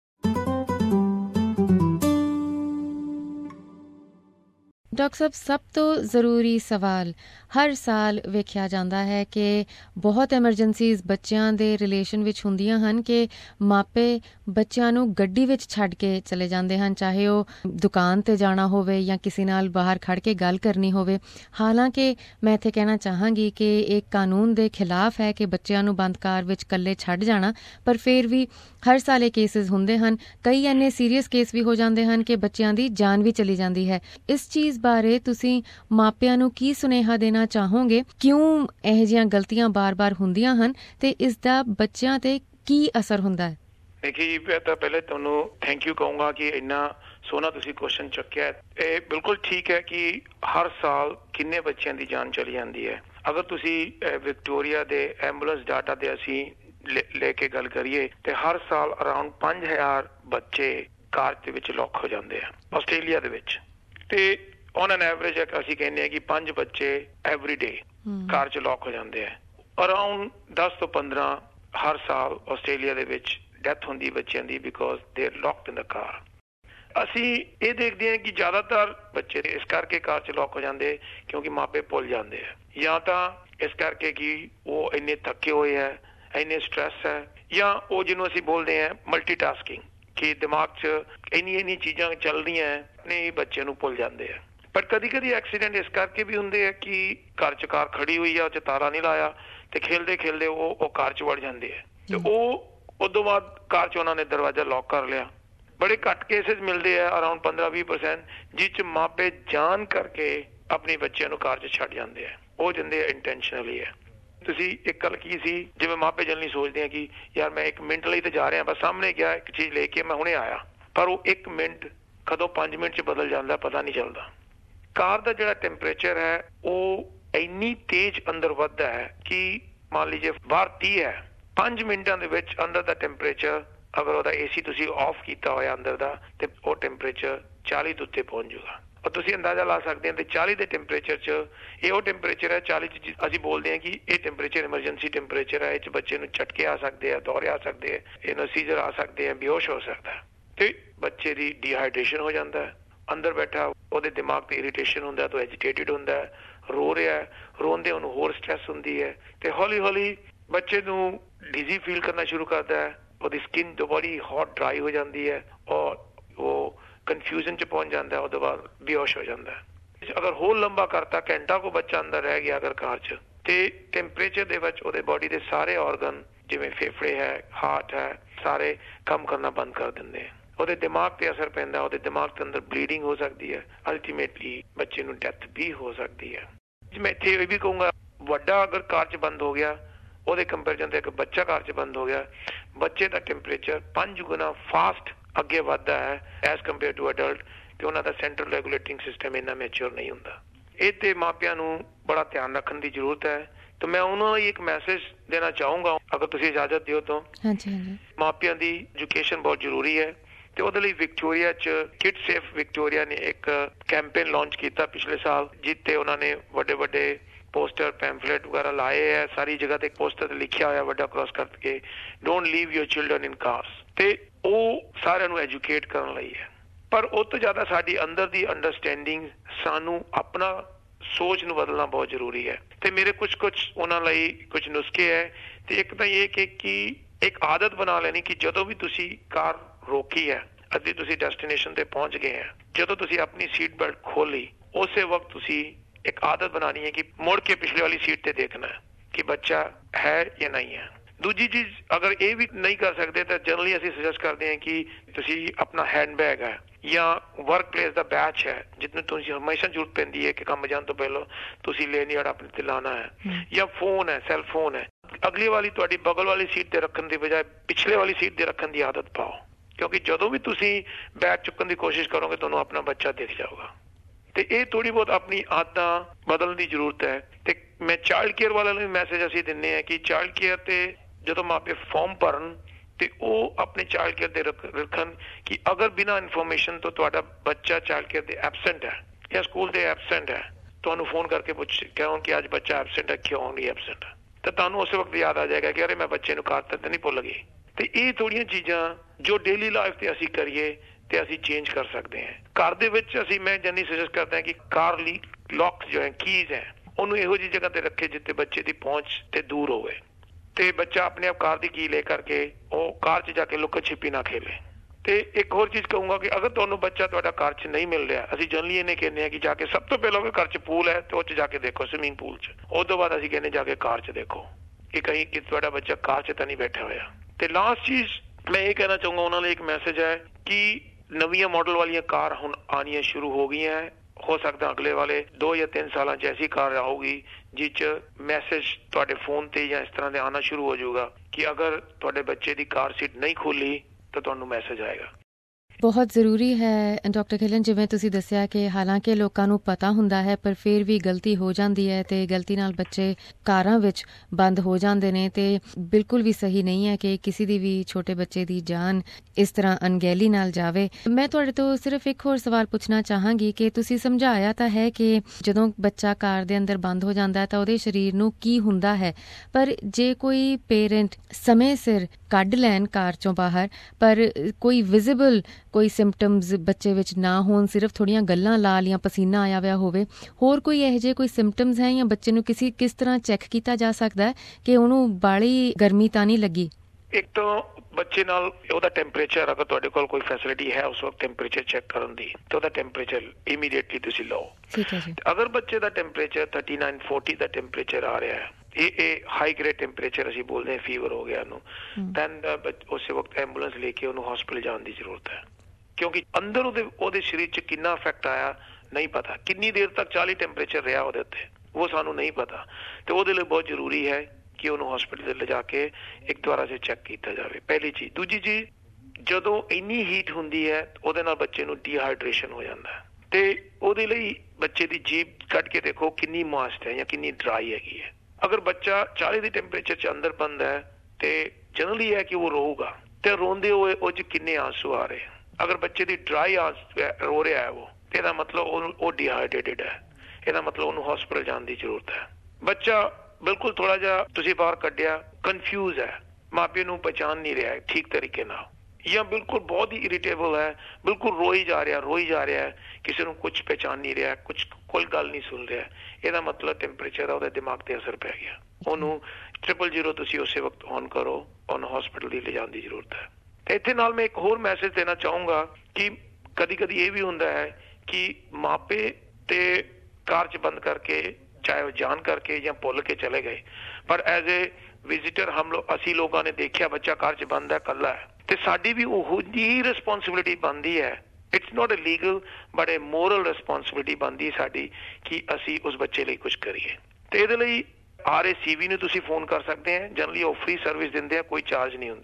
ਡਾਕਟਰ ਸਾਹਿਬ, ਸਭ ਤੋਂ ਜ਼ਰੂਰੀ ਸਵਾਲ, ਹਰ ਸਾਲ ਵੇਖਿਆ ਜਾਂਦਾ ਹੈ ਕਿ ਬਹੁਤ ਐਮਰਜੈਂਸੀਜ਼ ਬੱਚਿਆਂ ਦੇ ਰਿਲੇਸ਼ਨ ਵਿੱਚ ਹੁੰਦੀਆਂ ਹਨ ਕਿ ਮਾਪੇ ਬੱਚਿਆਂ ਨੂੰ ਗੱਡੀ ਵਿੱਚ ਛੱਡ ਕੇ ਚਲੇ ਜਾਂਦੇ ਹਨ, ਚਾਹੇ ਉਹ ਦੁਕਾਨ 'ਤੇ ਜਾਣਾ ਹੋਵੇ ਜਾਂ ਕਿਸੇ ਨਾਲ ਬਾਹਰ ਖੜ੍ਹ ਕੇ ਗੱਲ ਕਰਨੀ ਹੋਵੇ। ਹਾਲਾਂਕਿ ਮੈਂ ਇੱਥੇ ਕਹਿਣਾ ਚਾਹਾਂਗੀ ਕਿ ਇਹ ਕਾਨੂੰਨ ਦੇ ਖਿਲਾਫ ਹੈ ਕਿ ਬੱਚਿਆਂ ਨੂੰ ਬੰਦ ਕਾਰ ਵਿੱਚ ਇਕੱਲੇ ਛੱਡ ਜਾਣਾ, ਪਰ ਫਿਰ ਵੀ ਹਰ ਸਾਲ ਇਹ ਕੇਸਿਸ ਹੁੰਦੇ ਹਨ। ਕਈ ਇੰਨੇ ਸੀਰੀਅਸ ਕੇਸ ਵੀ ਹੋ ਜਾਂਦੇ ਹਨ ਕਿ ਬੱਚਿਆਂ ਦੀ ਜਾਨ ਵੀ ਚਲੀ ਜਾਂਦੀ ਹੈ। ਇਸ ਚੀਜ਼ ਬਾਰੇ ਤੁਸੀਂ ਮਾਪਿਆਂ ਨੂੰ ਕੀ ਸੁਨੇਹਾ ਦੇਣਾ ਚਾਹੋਗੇ? ਕਿਉਂ ਇਹੋ ਜਿਹੀਆਂ ਗਲਤੀਆਂ ਬਾਰ-ਬਾਰ ਹੁੰਦੀਆਂ ਹਨ ਤੇ ਇਸ ਦਾ ਬੱਚਿਆਂ ਤੇ ਕੀ ਅਸਰ ਹੁੰਦਾ ਹੈ? ਦੇਖੀ ਜੀ, ਮੈਂ ਤਾਂ ਪਹਿਲੇ ਤੁਹਾਨੂੰ ਥੈਂਕ ਯੂ ਕਹੂੰਗਾ ਕਿ ਇੰਨਾ ਸੋਹਣਾ ਤੁਸੀਂ ਕੁਐਸਚਨ ਚੱਕਿਆ। ਇਹ ਬਿਲਕੁਲ ਠੀਕ ਹੈ ਕਿ ਹਰ ਸਾਲ ਕਿੰਨੇ ਬੱਚਿਆਂ ਦੀ ਜਾਨ ਚਲੀ ਜਾਂਦੀ ਹੈ। ਅਗਰ ਤੁਸੀਂ ਵਿਕਟੋਰੀਆ ਦੇ ਐਂਬੂਲੈਂਸ ਡਾਟਾ ਤੇ ਅਸੀਂ ਲੈ ਕੇ ਗੱਲ ਕਰੀਏ ਤੇ ਹਰ ਸਾਲ ਅਰਾਊਂਡ 5000 ਬੱਚੇ ਕਾਰ ਦੇ ਵਿੱਚ ਲੌਕ ਹੋ ਜਾਂਦੇ ਆ ਆਸਟ੍ਰੇਲੀਆ ਦੇ ਵਿੱਚ। ਤੇ ਔਨ ਐਨ ਐਵਰੇਜ ਅਸੀਂ ਕਹਿੰਦੇ ਹਾਂ ਕਿ 5 ਬੱਚੇ ਐਵਰੀ ਡੇ ਕਾਰ 'ਚ ਲੌਕ ਹੋ ਜਾਂਦੇ ਆ। ਅਰਾਊਂਡ 10 ਤੋਂ 15 ਹਰ ਸਾਲ ਆਸਟ੍ਰੇਲੀਆ ਦੇ ਵਿੱਚ ਡੈਥ ਹੁੰਦੀ ਬੱਚਿਆਂ ਦੀ because they are locked in the car. ਅਸੀਂ ਇਹ ਦੇਖਦੇ ਹਾਂ ਕਿ ਜ਼ਿਆਦਾਤਰ ਬੱਚੇ ਇਸ ਕਰਕੇ ਕਾਰ 'ਚ ਲੌਕ ਹੋ ਜਾਂਦੇ ਕਿਉਂਕਿ ਮਾਪੇ ਭੁੱਲ ਜਾਂਦੇ ਆ, ਜਾਂ ਤਾਂ ਇਸ ਕਰਕੇ ਕਿ ਉਹ ਇੰਨੇ ਥੱਕੇ ਹੋਏ ਹੈ, ਇੰਨੇ ਸਟ੍ਰੈਸ ਹੈ, ਜਾਂ ਉਹ ਜਿਹਨੂੰ ਅਸੀਂ ਬੋਲਦੇ ਹਾਂ ਮਲਟੀਟਾਸਕਿੰਗ, ਕਿ ਦਿਮਾਗ 'ਚ ਇੰਨੀ ਚੀਜ਼ਾਂ ਚੱਲ ਰਹੀਆਂ ਆਪਣੇ ਬੱਚੇ ਨੂੰ ਭੁੱਲ ਜਾਂਦੇ ਆ। ਪਰ ਕਦੀ ਐਕਸੀਡੈਂਟ ਇਸ ਕਰਕੇ ਵੀ ਹੁੰਦੇ ਆ ਕਿ ਘਰ 'ਚ ਕਾਰ ਖੜੀ ਹੋਈ ਆ, ਉਹ 'ਚ ਤਾਲਾ ਨਹੀਂ ਲਾਇਆ ਤੇ ਖੇਲਦੇ ਉਹ ਕਾਰ 'ਚ ਵੜ ਜਾਂਦੇ ਆ ਤੇ ਉਹ ਉਦੋਂ ਬਾਅਦ ਕਾਰ 'ਚ ਉਹਨਾਂ ਨੇ ਦਰਵਾਜ਼ਾ ਲੌਕ ਕਰ ਲਿਆ। ਬੜੇ ਘੱਟ ਕੇਸਿਸ ਮਿਲਦੇ ਆ, ਅਰਾਊਂਡ 15-20%, ਜਿਸ 'ਚ ਮਾਪੇ ਜਾਣ ਕਰਕੇ ਆਪਣੇ ਬੱਚਿਆਂ ਨੂੰ ਕਾਰ 'ਚ ਛੱਡ ਜਾਂਦੇ ਆ। ਉਹ ਜਾਂਦੇ ਆ ਇੰਟੈਂਸ਼ਨਲੀ ਹੈ। ਤੁਸੀਂ ਇੱਕ ਗੱਲ ਕੀ ਸੀ, ਜਿਵੇਂ ਮਾਪੇ ਜਨਰਲੀ ਸੋਚਦੇ ਆ ਕਿ ਯਾਰ ਮੈਂ 1 ਮਿੰਟ ਲਈ ਤਾਂ ਜਾ ਰਿਹਾ, ਬਸ ਸਾਹਮਣੇ ਗਿਆ ਇੱਕ ਚੀਜ਼ ਲੈ ਕੇ ਮੈਂ ਹੁਣੇ ਆਇਆ, ਪਰ ਉਹ 1 ਮਿੰਟ ਕਦੋਂ 5 ਮਿੰਟ 'ਚ ਬਦਲ ਜਾਂਦਾ ਪਤਾ ਨਹੀਂ ਚੱਲਦਾ। ਕਾਰ ਦਾ ਜਿਹੜਾ ਟੈਂਪਰੇਚਰ ਹੈ ਉਹ ਇੰਨੀ ਤੇਜ਼ ਅੰਦਰ ਵੱਧਦਾ ਹੈ ਕਿ ਮੰਨ ਲੀਜੀਏ ਬਾਹਰ 30 ਹੈ, 5 ਮਿੰਟਾਂ ਦੇ ਵਿੱਚ ਅੰਦਰ ਦਾ ਟੈਂਪਰੇਚਰ, ਅਗਰ ਉਹਦਾ AC ਤੁਸੀਂ ਆਫ ਕੀਤਾ ਹੋਇਆ ਅੰਦਰ ਦਾ, ਤੇ ਉਹ ਟੈਂਪਰੇਚਰ 40 ਦੇ ਉੱਤੇ ਪਹੁੰਚ ਜਾਊਗਾ। ਔਰ ਤੁਸੀਂ ਅੰਦਾਜ਼ਾ ਲਾ ਸਕਦੇ ਹੋ ਤੇ 40 ਦੇ ਟੈਂਪਰੇਚਰ 'ਚ ਇਹ ਉਹ ਟੈਂਪਰੇਚਰ ਹੈ 40 'ਚ ਅਸੀਂ ਬੋਲਦੇ ਹਾਂ ਕਿ ਇਹ ਟੈਂਪਰੇਚਰ ਐਮਰਜੈਂਸੀ ਟੈਂਪਰੇਚਰ ਹੈ। ਇਹ 'ਚ ਬੱਚੇ ਨੂੰ ਝਟਕੇ ਆ ਸਕਦੇ ਆ, ਦੌਰੇ ਆ ਸਕਦੇ ਆ, ਇਹਨੂੰ ਸੀਜ਼ਰ ਆ ਸਕਦੇ ਆ, ਬੇਹੋਸ਼ ਹੋ ਸਕਦਾ ਤੇ ਬੱਚੇ ਦੀ ਡੀਹਾਈਡਰੇਸ਼ਨ ਹੋ ਜਾਂਦਾ ਹੈ। ਅੰਦਰ ਬੈਠਾ ਉਹਦੇ ਦਿਮਾਗ ਤੇ ਇਰੀਟੇਸ਼ਨ ਹੁੰਦਾ, ਤਾਂ ਐਜੀਟੇਟਿਡ ਹੁੰਦਾ, ਰੋ ਰਿਹਾ, ਰੋਂਦੇ ਉਹਨੂੰ ਹੋਰ ਸਟ੍ਰੈਸ ਹੁੰਦੀ ਹੈ ਤੇ ਹੌਲੀ ਬੱਚੇ ਨੂੰ ਡਿਜ਼ੀ ਫੀਲ ਕਰਨਾ ਸ਼ੁਰੂ ਕਰਦਾ ਹੈ। ਉਹਦੀ ਸਕਿਨ ਤੋਂ ਬੜੀ ਹੌਟ ਡਰਾਈ ਹੋ ਜਾਂਦੀ ਹੈ ਔਰ ਉਹ ਕਨਫਿਊਜ਼ਨ 'ਚ ਪਹੁੰਚ ਜਾਂਦਾ, ਉਹਦੇ ਬਾਅਦ ਬੇਹੋਸ਼ ਹੋ ਜਾਂਦਾ। ਅਗਰ ਹੋਰ ਲੰਬਾ ਕਰਤਾ, ਘੰਟਾ ਕੋ ਬੱਚਾ ਅੰਦਰ ਰਹਿ ਗਿਆ ਅਗਰ ਕਾਰ 'ਚ, ਤੇ ਟੈਂਪਰੇਚਰ ਦੇ ਵਿੱਚ ਉਹਦੇ ਬੋਡੀ ਦੇ ਸਾਰੇ ਆਰਗਨ ਜਿਵੇਂ ਫੇਫੜੇ ਹੈ, ਹਾਰਟ ਹੈ, ਸਾਰੇ ਕੰਮ ਕਰਨਾ ਬੰਦ ਕਰ ਦਿੰਦੇ ਆ। ਉਹਦੇ ਦਿਮਾਗ ਤੇ ਅਸਰ ਪੈਂਦਾ, ਉਹਦੇ ਦਿਮਾਗ ਦੇ ਅੰਦਰ ਬਲੀਡਿੰਗ ਹੋ ਸਕਦੀ ਹੈ, ਅਲਟੀਮੇਟਲੀ ਬੱਚੇ ਨੂੰ ਡੈਥ ਵੀ ਹੋ ਸਕਦੀ ਹੈ। ਮੈਂ ਇੱਥੇ ਇਹ ਵੀ ਕਹੂੰਗਾ, ਵੱਡਾ ਅਗਰ ਕਾਰ 'ਚ ਬੰਦ ਹੋ ਗਿਆ ਉਹਦੇ ਕੰਪੈਰੀਜ਼ਨ ਤੇ ਇੱਕ ਬੱਚਾ ਕਾਰ 'ਚ ਬੰਦ ਹੋ ਗਿਆ, ਬੱਚੇ ਦਾ ਟੈਂਪਰੇਚਰ 5 ਗੁਣਾ ਫਾਸਟ ਅੱਗੇ ਵੱਧਦਾ ਹੈ ਐਜ਼ ਕੰਪੇਅਰ ਟੂ ਅਡਲਟ, ਤੇ ਉਹਨਾਂ ਦਾ ਸੈਂਟਰਲ ਰੈਗੂਲੇਟਿੰਗ ਸਿਸਟਮ ਇੰਨਾ ਮੈਚੁਰ ਨਹੀਂ ਹੁੰਦਾ। ਇਹ ਤੇ ਮਾਪਿਆਂ ਨੂੰ ਬੜਾ ਧਿਆਨ ਰੱਖਣ ਦੀ ਜ਼ਰੂਰਤ ਹੈ। ਤੇ ਮੈਂ ਉਹਨਾਂ ਨੂੰ ਇੱਕ ਮੈਸੇਜ ਦੇਣਾ ਚਾਹੂੰਗਾ, ਅਗਰ ਤੁਸੀਂ ਇਜਾਜ਼ਤ ਦਿਓ ਤਾਂ। ਹਾਂਜੀ। ਮਾਪਿਆਂ ਦੀ ਐਜੂਕੇਸ਼ਨ ਬਹੁਤ ਜ਼ਰੂਰੀ ਹੈ, ਤੇ ਉਹਦੇ ਲਈ ਵਿਕਟੋਰੀਆ 'ਚ ਕਿਡ ਸੇਫ ਵਿਕਟੋਰੀਆ ਨੇ ਇੱਕ ਕੈਂਪੇਨ ਲਾਂਚ ਕੀਤਾ ਪਿਛਲੇ ਸਾਲ, ਜਿੱਤੇ ਉਹਨਾਂ ਨੇ ਵੱਡੇ ਪੋਸਟਰ ਪੈਂਫਲੇਟ ਵਗੈਰਾ ਲਾਏ ਹੈ। ਸਾਰੀ ਜਗ੍ਹਾ ਤੇ ਪੋਸਟਰ ਤੇ ਲਿਖਿਆ ਹੋਇਆ ਵੱਡਾ ਕ੍ਰਾਸ ਕਰਕੇ, don't leave your children in cars. ਤੇ ਉਹ ਸਾਰਿਆਂ ਨੂੰ ਐਜੂਕੇਟ ਕਰਨ ਲਈ ਹੈ। ਪਰ ਉਹ ਤੋਂ ਜ਼ਿਆਦਾ ਸਾਡੀ ਅੰਦਰ ਦੀ ਅੰਡਰਸਟੈਂਡਿੰਗ, ਸਾਨੂੰ ਆਪਣਾ ਸੋਚ ਨੂੰ ਬਦਲਣਾ ਬਹੁਤ ਜ਼ਰੂਰੀ ਹੈ। ਤੇ ਮੇਰੇ ਕੁਝ ਉਹਨਾਂ ਲਈ ਕੁਝ ਨੁਸਖੇ ਹੈ। ਤੇ ਇੱਕ ਤਾਂ ਇਹ ਕਿ ਇੱਕ ਆਦਤ ਬਣਾ ਲੈਣੀ ਕਿ ਜਦੋਂ ਵੀ ਤੁਸੀਂ ਕਾਰ ਰੋਕੀ ਹੈ ਅਤੇ ਤੁਸੀਂ ਡੈਸਟੀਨੇਸ਼ਨ ਤੇ ਪਹੁੰਚ ਗਏ ਹੈ, ਜਦੋਂ ਤੁਸੀਂ ਆਪਣੀ ਸੀਟ ਬੈਲਟ ਖੋਲੀ ਉਸੇ ਵਕਤ ਤੁਸੀਂ ਇੱਕ ਆਦਤ ਬਣਾਣੀ ਹੈ ਕਿ ਮੁੜ ਕੇ ਪਿਛਲੇ ਵਾਲੀ ਸੀਟ ਤੇ ਦੇਖਣਾ ਹੈ ਕਿ ਬੱਚਾ ਹੈ ਜਾਂ ਨਹੀਂ ਹੈ। ਦੂਜੀ ਚੀਜ਼, ਅਗਰ ਇਹ ਵੀ ਨਹੀਂ ਕਰ ਸਕਦੇ ਤਾਂ ਜਨਰਲੀ ਅਸੀਂ ਸੁਜੈਸਟ ਕਰਦੇ ਹਾਂ ਕਿ ਤੁਸੀਂ ਆਪਣਾ ਹੈਂਡਬੈਗ ਹੈ ਜਾਂ ਵਰਕ ਪਲੇਸ ਦਾ ਬੈਚ ਹੈ, ਜਿਹਨੂੰ ਤੁਸੀਂ ਹਮੇਸ਼ਾ ਜ਼ਰੂਰਤ ਪੈਂਦੀ ਹੈ ਕਿ ਕੰਮ ਜਾਣ ਤੋਂ ਪਹਿਲਾਂ ਤੁਸੀਂ ਲੇਨੀਅਰ ਆਪਣੇ ਤੇ ਲਾਣਾ ਹੈ, ਜਾਂ ਫੋਨ ਹੈ, ਸੈੱਲ ਫੋਨ ਹੈ, ਅਗਲੀ ਵਾਲੀ ਤੁਹਾਡੀ ਬਗਲ ਵਾਲੀ ਸੀਟ ਤੇ ਰੱਖਣ ਦੀ ਬਜਾਏ ਪਿਛਲੇ ਵਾਲੀ ਸੀਟ ਤੇ ਰੱਖਣ ਦੀ ਆਦਤ ਪਾਓ। ਕਿਉਂਕਿ ਜਦੋਂ ਵੀ ਤੁਸੀਂ ਬੈਗ ਚੁੱਕਣ ਦੀ ਕੋਸ਼ਿਸ਼ ਕਰੋਗੇ ਤੁਹਾਨੂੰ ਆਪਣਾ ਬੱਚਾ ਦਿਖ ਜਾਊਗਾ। ਤੇ ਇਹ ਥੋੜੀ ਬਹੁਤ ਆਪਣੀ ਆਦਤਾਂ ਬਦਲਣ ਦੀ ਜ਼ਰੂਰਤ ਹੈ। ਤੇ ਮੈਂ ਚਾਈਲਡ ਕੇਅਰ ਵਾਲਿਆਂ ਨੂੰ ਮੈਸੇਜ ਅਸੀਂ ਦਿੰਦੇ ਹਾਂ ਕਿ ਚਾਈਲਡ ਕੇਅਰ ਤੇ ਜਦੋਂ ਮਾਪੇ ਫਾਰਮ ਭਰਨ ਤੇ ਉਹ ਆਪਣੇ ਚਾਈਲਡ ਕੇਅਰ ਦੇ ਰੱਖਣ ਕਿ ਅਗਰ ਬਿਨਾਂ ਇਨਫੋਰਮੇਸ਼ਨ ਤੋਂ ਤੁਹਾਡਾ ਬੱਚਾ ਚਾਈਲਡ ਕੇਅਰ ਦੇ ਐਬਸੈਂਟ ਹੈ ਜਾਂ ਸਕੂਲ ਦੇ ਐਬਸੈਂਟ ਹੈ, ਤੁਹਾਨੂੰ ਫੋਨ ਕਰਕੇ ਪੁੱਛ ਕਹੋ ਕਿ ਅੱਜ ਬੱਚਾ ਐਬਸੈਂਟ ਹੈ, ਕਿਉਂ ਨਹੀਂ ਐਬਸੈਂਟ ਹੈ, ਤਾਂ ਤੁਹਾਨੂੰ ਉਸੇ ਵਕਤ ਯਾਦ ਆ ਜਾਏਗਾ ਕਿ ਅਰੇ ਮੈਂ ਬੱਚੇ ਨੂੰ ਕਾਰ ਤੇ ਨਹੀਂ ਭੁੱਲ ਗਈ। ਤੇ ਇਹ ਥੋੜੀਆਂ ਚੀਜ਼ਾਂ ਜੋ ਡੇਲੀ ਲਾਈਫ ਤੇ ਅਸੀਂ ਕਰੀਏ ਤੇ ਅਸੀਂ ਚੇਂਜ ਕਰ ਸਕਦੇ ਹਾਂ। ਘਰ ਦੇ ਵਿੱਚ ਮੈਂ ਜਨਰਲੀ ਸੁਜੈਸਟ ਕਰਦਾ ਕਿ ਕਾਰ ਲਈ ਲੌਕਸ ਜੋ ਹੈ, ਕੀਜ਼ ਹੈ, ਉਹਨੂੰ ਇਹੋ ਜਿਹੀ ਜਗ੍ਹਾ ਤੇ ਰੱਖੇ ਜਿੱਥੇ ਬੱਚੇ ਦੀ ਪਹੁੰਚ ਤੇ ਦੂਰ ਹੋਵੇ, ਤੇ ਬੱਚਾ ਆਪਣੇ ਆਪ ਕਾਰ ਦੀ ਕੀ ਲੈ ਕਰਕੇ ਉਹ ਕਾਰ 'ਚ ਜਾ ਕੇ ਲੁਕਾ ਛਿਪੀ ਨਾ ਖੇਲੇ। ਤੇ ਇੱਕ ਹੋਰ ਚੀਜ਼ ਕਹੂੰਗਾ ਕਿ ਅਗਰ ਤੁਹਾਨੂੰ ਬੱਚਾ ਤੁਹਾਡਾ ਕਾਰ 'ਚ ਨਹੀਂ ਮਿਲ ਰਿਹਾ, ਅਸੀਂ ਜਨਰਲੀ ਇਹਨੇ ਕਹਿੰਦੇ ਹਾਂ ਕਿ ਜਾ ਕੇ ਸਭ ਤੋਂ ਪਹਿਲਾਂ ਘਰ 'ਚ ਪੂਲ ਹੈ ਤੇ ਉਹ 'ਚ ਜਾ ਕੇ ਦੇਖੋ, ਸਵਿਮਿੰਗ ਪੂਲ 'ਚ। ਉਸ ਤੋਂ ਬਾਅਦ ਅਸੀਂ ਕਹਿੰਦੇ ਜਾ ਕੇ ਕਾਰ 'ਚ ਦੇਖੋ ਕਿ ਕहीं ਕਿ ਤੁਹਾਡਾ ਬੱਚਾ ਕਾਰ 'ਚ ਤਾਂ ਨਹੀਂ ਬੈਠਾ ਹੋਇਆ। ਤੇ ਲਾਸਟ ਚੀਜ਼ ਮੈਂ ਇਹ ਕਹਿਣਾ ਚਾਹੂੰਗਾ, ਉਹਨਾਂ ਲਈ ਇੱਕ ਮੈਸੇਜ ਹੈ ਕਿ ਨਵੀਆਂ ਮਾਡਲ ਵਾਲੀਆਂ ਕਾਰ ਹੁਣ ਆਉਣੀਆਂ ਸ਼ੁਰੂ ਹੋ ਗਈਆਂ ਹੈ। ਹੋ ਸਕਦਾ ਅਗਲੇ ਵਾਲੇ 2 ਜਾਂ 3 ਸਾਲਾਂ 'ਚ ਐਸੀ ਕਾਰ ਆਊਗੀ ਜਿਸ 'ਚ ਮੈਸੇਜ ਤੁਹਾਡੇ ਫੋਨ ਤੇ ਜਾਂ ਇਸ ਤਰ੍ਹਾਂ ਦੇ ਆਉਣਾ ਸ਼ੁਰੂ ਹੋ ਜਾਊਗਾ ਕਿ ਅਗਰ ਤੁਹਾਡੇ ਬੱਚੇ ਦੀ ਕਾਰ ਸੀਟ ਨਹੀਂ ਖੋਲੀ ਤਾਂ ਤੁਹਾਨੂੰ ਮੈਸੇਜ ਆਏਗਾ। ਬਹੁਤ ਜ਼ਰੂਰੀ ਹੈ ਡਾਕਟਰ ਖਿਲਨ, ਜਿਵੇਂ ਤੁਸੀਂ ਦੱਸਿਆ ਕਿ ਹਾਲਾਂਕਿ ਲੋਕਾਂ ਨੂੰ ਪਤਾ ਹੁੰਦਾ ਹੈ ਪਰ ਫਿਰ ਵੀ ਗਲਤੀ ਹੋ ਜਾਂਦੀ ਹੈ ਤੇ ਗਲਤੀ ਨਾਲ ਬੱਚੇ ਕਾਰਾਂ ਵਿੱਚ ਬੰਦ ਹੋ ਜਾਂਦੇ ਨੇ, ਤੇ ਬਿਲਕੁਲ ਵੀ ਸਹੀ ਨਹੀਂ ਹੈ ਕਿ ਕਿਸੇ ਦੀ ਵੀ ਛੋਟੇ ਬੱਚੇ ਦੀ ਜਾਨ ਇਸ ਤਰ੍ਹਾਂ ਅਣਗਹਿਲੀ ਨਾਲ ਜਾਵੇ। ਮੈਂ ਤੁਹਾਡੇ ਤੋਂ ਸਿਰਫ ਇੱਕ ਹੋਰ ਸਵਾਲ ਪੁੱਛਣਾ ਚਾਹਾਂਗੀ ਕਿ ਤੁਸੀਂ ਸਮਝਾਇਆ ਤਾਂ ਹੈ ਕਿ ਜਦੋਂ ਬੱਚਾ ਕਾਰ ਦੇ ਅੰਦਰ ਬੰਦ ਹੋ ਜਾਂਦਾ ਹੈ ਤਾਂ ਉਹਦੇ ਸਰੀਰ ਨੂੰ ਕੀ ਹੁੰਦਾ ਹੈ, ਪਰ ਜੇ ਕੋਈ ਪੇਰੈਂਟ ਸਮੇਂ ਸਿਰ ਕੱਢ ਲੈਣ ਕਾਰ ਚੋਂ ਬਾਹਰ ਪਰ ਕੋਈ ਵਿਜ਼ੀਬਲ ਕੋਈ ਸਿੰਪਟਮਸ ਬੱਚੇ ਵਿੱਚ ਨਾ ਹੋਣ, ਸਿਰਫ ਥੋੜੀਆਂ ਗੱਲਾਂ ਲਾਲ ਜਾਂ ਪਸੀਨਾ ਆਇਆ ਹੋਇਆ ਹੋਵੇ, ਹੋਰ ਕੋਈ ਇਹੋ ਜਿਹੇ ਕੋਈ ਸਿੰਪਟਮਸ ਹੈ ਜਾਂ ਬੱਚੇ ਨੂੰ ਕਿਸ ਤਰ੍ਹਾਂ ਚੈੱਕ ਕੀਤਾ ਜਾ ਸਕਦਾ ਹੈ ਕਿ ਉਹਨੂੰ ਬਾਹਲੀ ਗਰਮੀ ਤਾਂ ਨਹੀਂ ਲੱਗੀ? ਇੱਕ ਤਾਂ ਬੱਚੇ ਨਾਲ ਉਹਦਾ ਟੈਂਪਰੇਚਰ, ਅਗਰ ਤੁਹਾਡੇ ਕੋਲ ਕੋਈ ਫੈਸਿਲਿਟੀ ਹੈ ਉਸ ਵਕਤ ਟੈਂਪਰੇਚਰ ਚੈੱਕ ਕਰਨ ਦੀ, ਤਾਂ ਉਹਦਾ ਟੈਂਪਰੇਚਰ ਇਮੀਡੀਏਟਲੀ ਤੁਸੀਂ ਲਓ। ਠੀਕ ਹੈ ਜੀ। ਅਗਰ ਬੱਚੇ ਦਾ ਟੈਂਪਰੇਚਰ 39-40 ਦਾ ਟੈਂਪਰੇਚਰ ਆ ਰਿਹਾ ਹੈ, ਇਹ ਹਾਈ ਗ੍ਰੇਡ ਟੈਂਪਰੇਚਰ ਅਸੀਂ ਬੋਲਦੇ ਹਾਂ, ਫੀਵਰ ਹੋ ਗਿਆ ਉਹਨੂੰ, ਦੈਨ ਉਸੇ ਵਕਤ ਐਂਬੂਲੈਂਸ ਲੈ ਕੇ ਉਹਨੂੰ ਹਸਪੀਟਲ ਜਾਣ ਦੀ ਜ਼ਰੂਰਤ ਹੈ। ਕਿਉਂਕਿ ਅੰਦਰ ਉਹਦੇ ਸਰੀਰ 'ਚ ਕਿੰਨਾ ਇਫੈਕਟ ਆਇਆ ਨਹੀਂ ਪਤਾ, ਕਿੰਨੀ ਦੇਰ ਤੱਕ 40 ਟੈਂਪਰੇਚਰ ਰਿਹਾ ਉਹਦੇ ਉੱਤੇ, ਉਹ ਸਾਨੂੰ ਨਹੀਂ ਪਤਾ। ਤੇ ਉਹਦੇ ਲਈ ਬਹੁਤ ਜ਼ਰੂਰੀ ਹੈ ਕਿ ਉਹਨੂੰ ਹਸਪੀਟਲ ਤੇ ਲਿਜਾ ਕੇ ਇੱਕ ਦੁਆਰਾ ਸੇ ਚੈੱਕ ਕੀਤਾ ਜਾਵੇ, ਪਹਿਲੀ ਚੀਜ਼। ਦੂਜੀ ਚੀਜ਼, ਜਦੋਂ ਇੰਨੀ ਹੀਟ ਹੁੰਦੀ ਹੈ ਉਹਦੇ ਨਾਲ ਬੱਚੇ ਨੂੰ ਡੀਹਾਈਡਰੇਸ਼ਨ ਹੋ ਜਾਂਦਾ ਹੈ, ਤੇ ਉਹਦੇ ਲਈ ਬੱਚੇ ਦੀ ਜੀਭ ਕੱਢ ਕੇ ਦੇਖੋ ਕਿੰਨੀ ਮੋਇਸਟ ਹੈ ਜਾਂ ਕਿੰਨੀ ਡਰਾਈ ਹੈਗੀ ਹੈ। ਅਗਰ ਬੱਚਾ 40 ਦੀ ਟੈਂਪਰੇਚਰ 'ਚ ਅੰਦਰ ਬੰਦ ਹੈ ਤੇ ਜਨਰਲੀ ਹੈ ਕਿ ਉਹ ਰੋਊਗਾ, ਤੇ ਰੋਂਦੇ ਹੋਏ ਉਹ 'ਚ ਕਿੰਨੇ ਆਂਸੂ ਆ ਰਹੇ। ਅਗਰ ਬੱਚੇ ਦੀ ਡਰਾਈ ਰੋ ਰਿਹਾ ਹੈ ਉਹ, ਇਹਦਾ ਮਤਲਬ ਉਹ ਡੀਹਾਈਡਰੇਟਡ ਹੈ, ਇਹਦਾ ਮਤਲਬ ਉਹਨੂੰ ਹਸਪੀਟਲ ਜਾਣ ਦੀ ਜ਼ਰੂਰਤ ਹੈ। ਬੱਚਾ ਬਿਲਕੁਲ ਥੋੜਾ ਜਿਹਾ ਤੁਸੀਂ ਬਾਹਰ ਕੱਢਿਆ, ਕਨਫਿਊਜ਼ ਹੈ, ਮਾਪੇ ਨੂੰ ਪਛਾਣ ਨਹੀਂ ਰਿਹਾ ਠੀਕ ਤਰੀਕੇ ਨਾਲ, ਜਾਂ ਬਿਲਕੁਲ ਬਹੁਤ ਹੀ ਇਰੀਟੇਬਲ ਹੈ, ਬਿਲਕੁਲ ਰੋਈ ਜਾ ਰਿਹਾ, ਕਿਸੇ ਨੂੰ ਕੁਝ ਪਛਾਣ ਨਹੀਂ ਰਿਹਾ, ਕੋਈ ਗੱਲ ਨਹੀਂ ਸੁਣ ਰਿਹਾ, ਇਹਦਾ ਮਤਲਬ ਟੈਂਪਰੇਚਰ ਦਾ ਉਹਦੇ ਦਿਮਾਗ ਤੇ ਅਸਰ ਪੈ ਗਿਆ। ਉਹਨੂੰ 000 ਤੁਸੀਂ ਉਸੇ ਵਕਤ ਔਨ ਕਰੋ, ਉਹਨੂੰ ਹਸਪੀਟਲ ਲਈ ਲਿਜਾਣ ਦੀ ਜ਼ਰੂਰਤ ਹੈ। ਤੇ ਇੱਥੇ ਨਾਲ ਮੈਂ ਇੱਕ ਹੋਰ ਮੈਸੇਜ ਦੇਣਾ ਚਾਹੂੰਗਾ ਕਿ ਕਦੀ ਇਹ ਵੀ ਹੁੰਦਾ ਹੈ ਕਿ ਮਾਪੇ ਤੇ ਕਾਰ 'ਚ ਬੰਦ ਕਰਕੇ, ਚਾਹੇ ਉਹ ਜਾਣ ਕਰਕੇ ਜਾਂ ਭੁੱਲ ਕੇ ਚਲੇ ਗਏ, ਪਰ ਐਜ਼ ਏ ਵਿਜ਼ਿਟਰ ਅਸੀਂ ਲੋਕਾਂ ਨੇ ਦੇਖਿਆ ਬੱਚਾ ਕਾਰ 'ਚ ਬੰਦ ਹੈ, ਇਕੱਲਾ ਹੈ, ਤੇ ਸਾਡੀ ਵੀ ਉਹੋ ਜਿਹੀ ਰਿਸਪੌਂਸਿਬਿਲਿਟੀ ਬਣਦੀ ਹੈ। It's not a legal but a moral responsibility ਬਣਦੀ ਸਾਡੀ ਕਿ ਅਸੀਂ ਉਸ ਬੱਚੇ ਲਈ ਕੁਝ ਕਰੀਏ। ਤੇ ਇਹਦੇ ਲਈ RACV ਨੂੰ ਤੁਸੀਂ ਫੋਨ ਕਰ ਸਕਦੇ ਆ, ਜਨਰਲੀ ਉਹ ਫ੍ਰੀ ਸਰਵਿਸ ਦਿੰਦੇ ਆ, ਕੋਈ ਚਾਰਜ ਨਹੀਂ ਹੁੰਦੀ।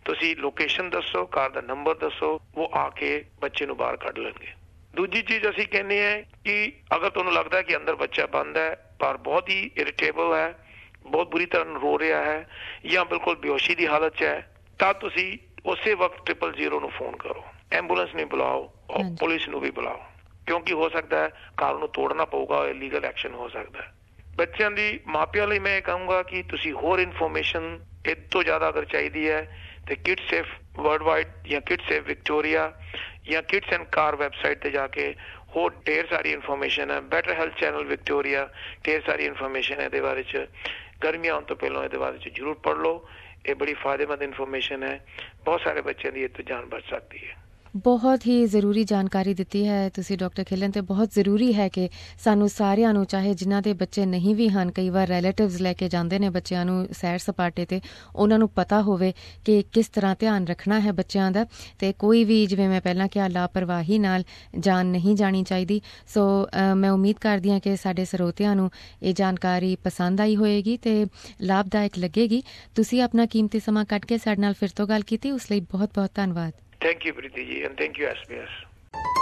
ਤੁਸੀਂ ਲੋਕੇਸ਼ਨ ਦੱਸੋ, ਕਾਰ ਦਾ ਨੰਬਰ ਦੱਸੋ, ਉਹ ਆ ਕੇ ਬੱਚੇ ਨੂੰ ਬਾਹਰ ਕੱਢ ਲੈਣਗੇ। ਦੂਜੀ ਚੀਜ਼ ਅਸੀਂ ਕਹਿੰਦੇ ਹਾਂ ਕਿ ਅਗਰ ਤੁਹਾਨੂੰ ਲੱਗਦਾ ਕਿ ਅੰਦਰ ਬੱਚਾ ਬੰਦ ਹੈ ਪਰ ਬਹੁਤ ਹੀ ਇਰੀਟੇਬਲ ਹੈ, ਬਹੁਤ ਬੁਰੀ ਤਰ੍ਹਾਂ ਰੋ ਰਿਹਾ ਹੈ ਜਾਂ ਬਿਲਕੁਲ ਬੇਹੋਸ਼ੀ ਦੀ ਹਾਲਤ 'ਚ ਹੈ, ਤਾਂ ਤੁਸੀਂ ਉਸੇ ਵਕਤ 000 ਨੂੰ ਫੋਨ ਕਰੋ, ਐਂਬੂਲੈਂਸ ਨੂੰ ਬੁਲਾਓ ਔਰ ਪੁਲਿਸ ਨੂੰ ਵੀ ਬੁਲਾਓ, ਕਿਉਂਕਿ ਹੋ ਸਕਦਾ ਹੈ ਕਾਰ ਨੂੰ ਤੋੜਨਾ ਪਊਗਾ, ਇਲੀਗਲ ਐਕਸ਼ਨ ਹੋ ਸਕਦਾ ਹੈ। ਬੱਚਿਆਂ ਦੀ ਮਾਪਿਆਂ ਲਈ ਮੈਂ ਇਹ ਕਹੂੰਗਾ ਕਿ ਤੁਸੀਂ ਹੋਰ ਇਨਫੋਰਮੇਸ਼ਨ ਇਹ ਤੋਂ ਜ਼ਿਆਦਾ ਅਗਰ ਚਾਹੀਦੀ ਹੈ ਤੇ ਕਿਡਸ ਸੇਫ ਵਰਲਡਵਾਈਡ ਜਾਂ ਕਿਡਸ ਸੇਫ ਵਿਕਟੋਰੀਆ ਜਾਂ ਕਿਡਸ ਐਂਡ ਕਾਰ ਵੈਬਸਾਈਟ ਤੇ ਜਾ ਕੇ ਹੋਰ ਢੇਰ ਸਾਰੀ ਇਨਫੋਰਮੇਸ਼ਨ ਹੈ। ਬੈਟਰ ਹੈਲਥ ਚੈਨਲ ਵਿਕਟੋਰੀਆ ਢੇਰ ਸਾਰੀ ਇਨਫੋਰਮੇਸ਼ਨ ਹੈ ਇਹਦੇ ਬਾਰੇ 'ਚ। ਗਰਮੀਆਂ ਆਉਣ ਤੋਂ ਪਹਿਲਾਂ ਇਹਦੇ ਬਾਰੇ 'ਚ ਜ਼ਰੂਰ ਪੜ੍ਹ ਲਓ, ਇਹ ਬੜੀ ਫਾਇਦੇਮੰਦ ਇਨਫੋਰਮੇਸ਼ਨ ਹੈ, ਬਹੁਤ ਸਾਰੇ ਬੱਚਿਆਂ ਦੀ ਇਹ ਤੋਂ ਜਾਨ ਬਚ ਸਕਦੀ ਹੈ। ਬਹੁਤ ਹੀ ਜ਼ਰੂਰੀ ਜਾਣਕਾਰੀ ਦਿੱਤੀ ਹੈ ਤੁਸੀਂ ਡਾਕਟਰ ਖਿਲਨ, ਤੇ ਬਹੁਤ ਜ਼ਰੂਰੀ ਹੈ ਕਿ ਸਾਨੂੰ ਸਾਰਿਆਂ ਨੂੰ, ਚਾਹੇ ਜਿਨ੍ਹਾਂ ਦੇ ਬੱਚੇ ਨਹੀਂ ਵੀ ਹਨ, ਕਈ ਵਾਰ ਰਿਲੇਟਿਵਸ ਲੈ ਕੇ ਜਾਂਦੇ ਨੇ ਬੱਚਿਆਂ ਨੂੰ ਸੈਰ ਸਪਾਟੇ ਤੇ, ਉਹਨਾਂ ਨੂੰ ਪਤਾ ਹੋਵੇ ਕਿ ਕਿਸ ਤਰ੍ਹਾਂ ਧਿਆਨ ਰੱਖਣਾ ਹੈ ਬੱਚਿਆਂ ਦਾ, ਤੇ ਕੋਈ ਵੀ, ਜਿਵੇਂ ਮੈਂ ਪਹਿਲਾਂ ਕਿਹਾ, ਲਾਪਰਵਾਹੀ ਨਾਲ ਜਾਨ ਨਹੀਂ ਜਾਣੀ ਚਾਹੀਦੀ। ਸੋ ਮੈਂ ਉਮੀਦ ਕਰਦੀ ਹਾਂ ਕਿ ਸਾਡੇ ਸਰੋਤਿਆਂ ਨੂੰ ਇਹ ਜਾਣਕਾਰੀ ਪਸੰਦ ਆਈ ਹੋਏਗੀ ਤੇ ਲਾਭਦਾਇਕ ਲੱਗੇਗੀ। ਤੁਸੀਂ ਆਪਣਾ ਕੀਮਤੀ ਸਮਾਂ ਕੱਢ ਕੇ ਸਾਡੇ ਨਾਲ ਫਿਰ ਤੋਂ ਗੱਲ ਕੀਤੀ, ਉਸ ਲਈ ਬਹੁਤ ਬਹੁਤ ਧੰਨਵਾਦ। Thank you, Preeti ji, and thank you, SBS.